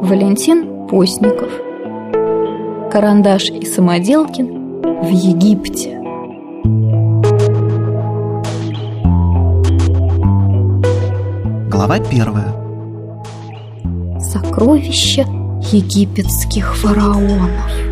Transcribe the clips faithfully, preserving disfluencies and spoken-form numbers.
Валентин Постников. Карандаш и Самоделкин в Египте. Глава первая. Сокровища египетских фараонов.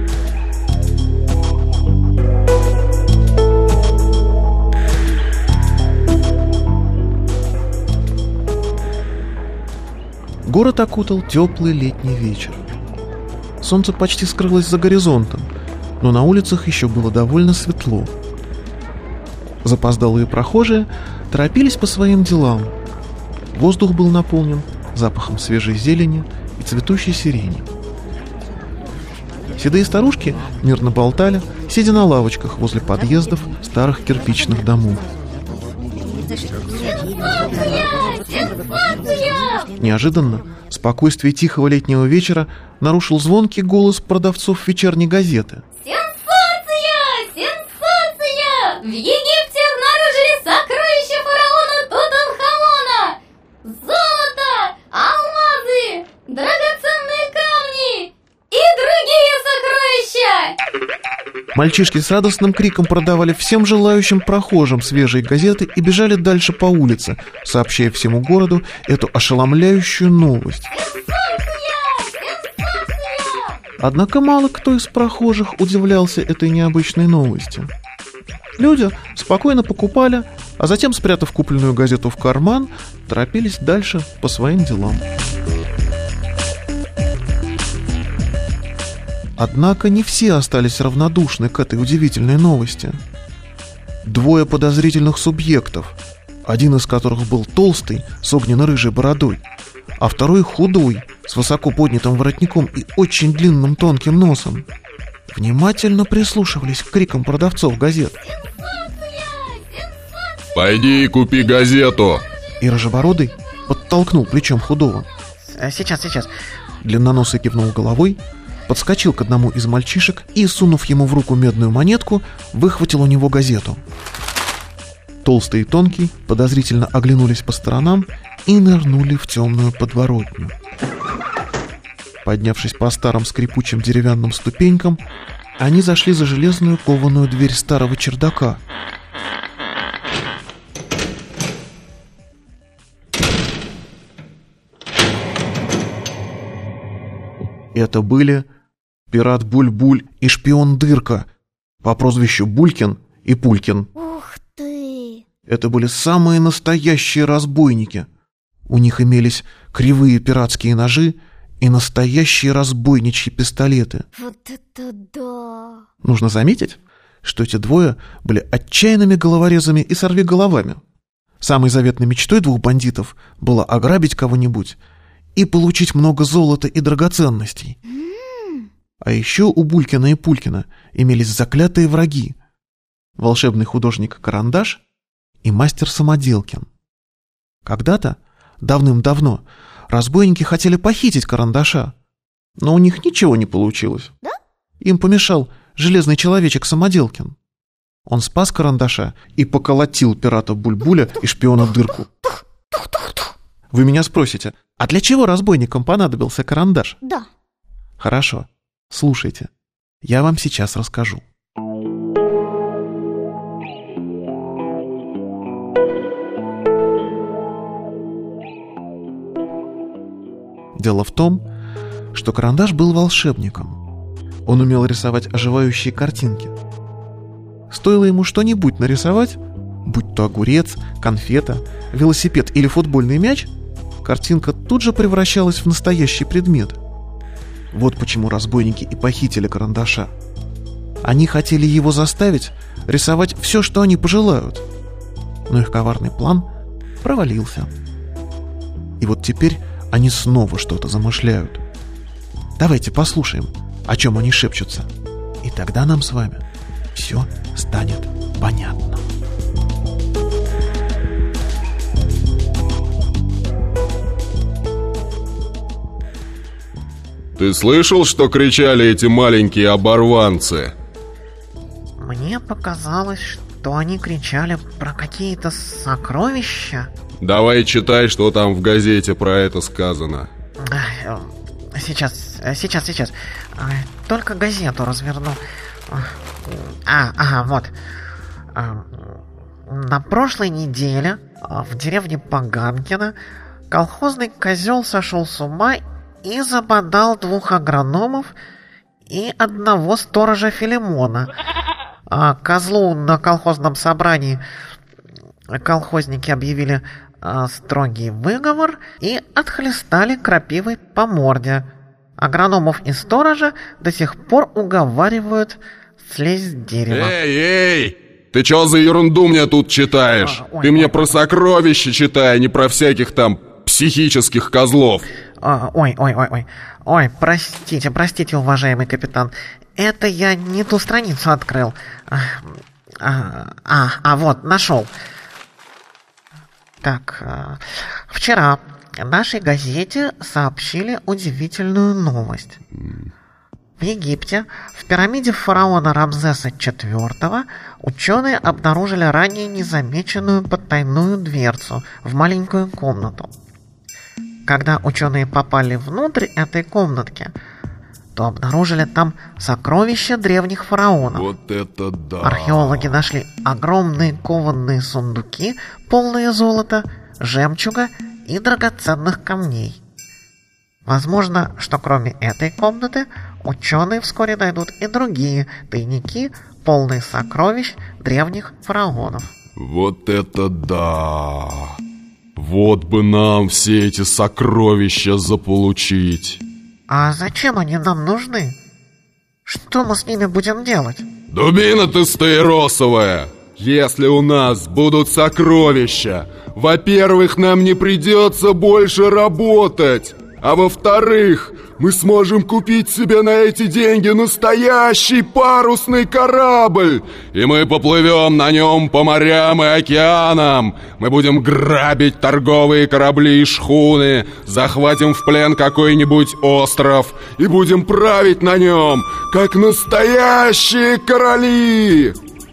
Город окутал теплый летний вечер. Солнце почти скрылось за горизонтом, но на улицах еще было довольно светло. Запоздалые прохожие торопились по своим делам. Воздух был наполнен запахом свежей зелени и цветущей сирени. Седые старушки мирно болтали, сидя на лавочках возле подъездов старых кирпичных домов. Неожиданно спокойствие тихого летнего вечера нарушил звонкий голос продавцов вечерней газеты. Сенсация! Сенсация! В Египте обнаружили сокровища фараона Тутанхамона! Золото, алмазы, драгоценные камни и другие сокровища! Мальчишки с радостным криком продавали всем желающим прохожим свежие газеты и бежали дальше по улице, сообщая всему городу эту ошеломляющую новость. Однако мало кто из прохожих удивлялся этой необычной новости. Люди спокойно покупали, а затем, спрятав купленную газету в карман, торопились дальше по своим делам. Однако не все остались равнодушны к этой удивительной новости. Двое подозрительных субъектов, один из которых был толстый, с огненно-рыжей бородой, а второй худой, с высоко поднятым воротником и очень длинным тонким носом, внимательно прислушивались к крикам продавцов газет. «Пойди и купи газету!» И рыжебородый подтолкнул плечом худого. Сейчас, сейчас. Длинноносый кивнул головой, подскочил к одному из мальчишек и, сунув ему в руку медную монетку, выхватил у него газету. Толстый и тонкий подозрительно оглянулись по сторонам и нырнули в темную подворотню. Поднявшись по старым скрипучим деревянным ступенькам, они зашли за железную кованую дверь старого чердака. Это были пират Буль-Буль и шпион Дырка по прозвищу Булькин и Пулькин. Ух ты! Это были самые настоящие разбойники. У них имелись кривые пиратские ножи и настоящие разбойничьи пистолеты. Вот это да! Нужно заметить, что эти двое были отчаянными головорезами и сорвиголовами. Самой заветной мечтой двух бандитов было ограбить кого-нибудь и получить много золота и драгоценностей. А еще у Булькина и Пулькина имелись заклятые враги: волшебный художник Карандаш и мастер Самоделкин. Когда-то, давным-давно, разбойники хотели похитить Карандаша, но у них ничего не получилось. Да? Им помешал железный человечек Самоделкин. Он спас Карандаша и поколотил пирата Буль-Буля и шпиона Дырку. Вы меня спросите, а для чего разбойникам понадобился Карандаш? Да. Хорошо. Слушайте, я вам сейчас расскажу. Дело в том, что Карандаш был волшебником. Он умел рисовать оживающие картинки. Стоило ему что-нибудь нарисовать, будь то огурец, конфета, велосипед или футбольный мяч, картинка тут же превращалась в настоящий предмет. Вот почему разбойники и похитили Карандаша. Они хотели его заставить рисовать все, что они пожелают. Но их коварный план провалился. И вот теперь они снова что-то замышляют. Давайте послушаем, о чем они шепчутся. И тогда нам с вами все станет понятно. Ты слышал, что кричали эти маленькие оборванцы? Мне показалось, что они кричали про какие-то сокровища. Давай читай, что там в газете про это сказано. сейчас, сейчас, сейчас. А, Только газету разверну. А, ага, вот. А, На прошлой неделе а, в деревне Поганкино колхозный козел сошел с ума и забодал двух агрономов и одного сторожа Филимона. А козлу на колхозном собрании колхозники объявили а, строгий выговор и отхлестали крапивой по морде. Агрономов и сторожа до сих пор уговаривают слезть с дерева. Эй, эй! Ты чё за ерунду мне тут читаешь? А, ой, Ты мне ой, про сокровища читай, а не про всяких там психических козлов. А, ой, ой, ой, ой. Ой, простите, простите, уважаемый капитан. Это я не ту страницу открыл. А, а, а, а вот, нашел. Так, а, вчера в нашей газете сообщили удивительную новость. В Египте, в пирамиде фараона Рамзеса четвёртого, ученые обнаружили ранее незамеченную потайную дверцу в маленькую комнату. Когда ученые попали внутрь этой комнатки, то обнаружили там сокровища древних фараонов. Вот это да! Археологи нашли огромные кованные сундуки, полные золота, жемчуга и драгоценных камней. Возможно, что кроме этой комнаты ученые вскоре найдут и другие тайники, полные сокровищ древних фараонов. Вот это да! Вот бы нам все эти сокровища заполучить. А зачем они нам нужны? Что мы с ними будем делать? Дубина ты стаиросовая! Если у нас будут сокровища, во-первых, нам не придется больше работать, а во-вторых, мы сможем купить себе на эти деньги настоящий парусный корабль, и мы поплывем на нем по морям и океанам. Мы будем грабить торговые корабли и шхуны, захватим в плен какой-нибудь остров и будем править на нем, как настоящие короли.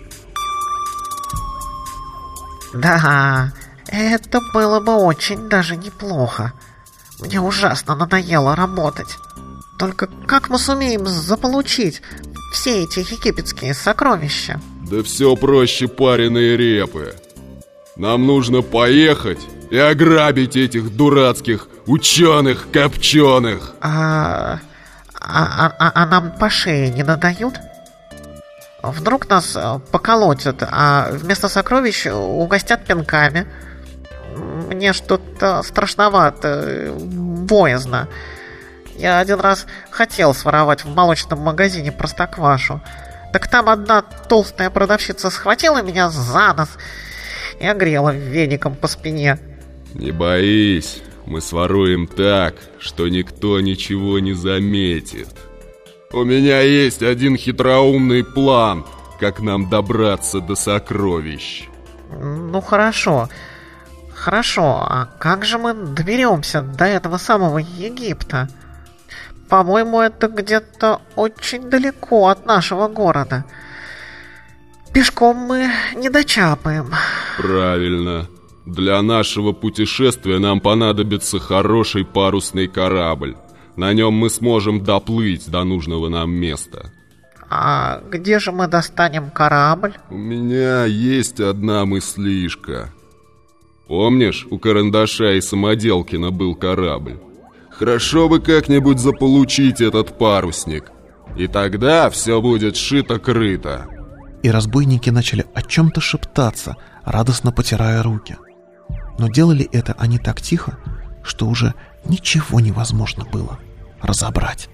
Да, это было бы очень даже неплохо. Мне ужасно надоело работать. Только как мы сумеем заполучить все эти египетские сокровища? Да все проще пареной репы. Нам нужно поехать и ограбить этих дурацких ученых-копченых. А, а, а, а нам по шее не надают? Вдруг нас поколотят, а вместо сокровищ угостят пинками? Мне что-то страшновато, боязно. Я один раз хотел своровать в молочном магазине простоквашу. Так там одна толстая продавщица схватила меня за нос и огрела веником по спине. Не боись, мы своруем так, что никто ничего не заметит. У меня есть один хитроумный план, как нам добраться до сокровищ. Ну хорошо. Хорошо, а как же мы доберемся до этого самого Египта? По-моему, это где-то очень далеко от нашего города. Пешком мы не дочапаем. Правильно. Для нашего путешествия нам понадобится хороший парусный корабль. На нем мы сможем доплыть до нужного нам места. А где же мы достанем корабль? У меня есть одна мыслишка. Помнишь, у Карандаша и Самоделкина был корабль? Хорошо бы как-нибудь заполучить этот парусник. И тогда все будет шито-крыто. И разбойники начали о чем-то шептаться, радостно потирая руки. Но делали это они так тихо, что уже ничего невозможно было разобрать.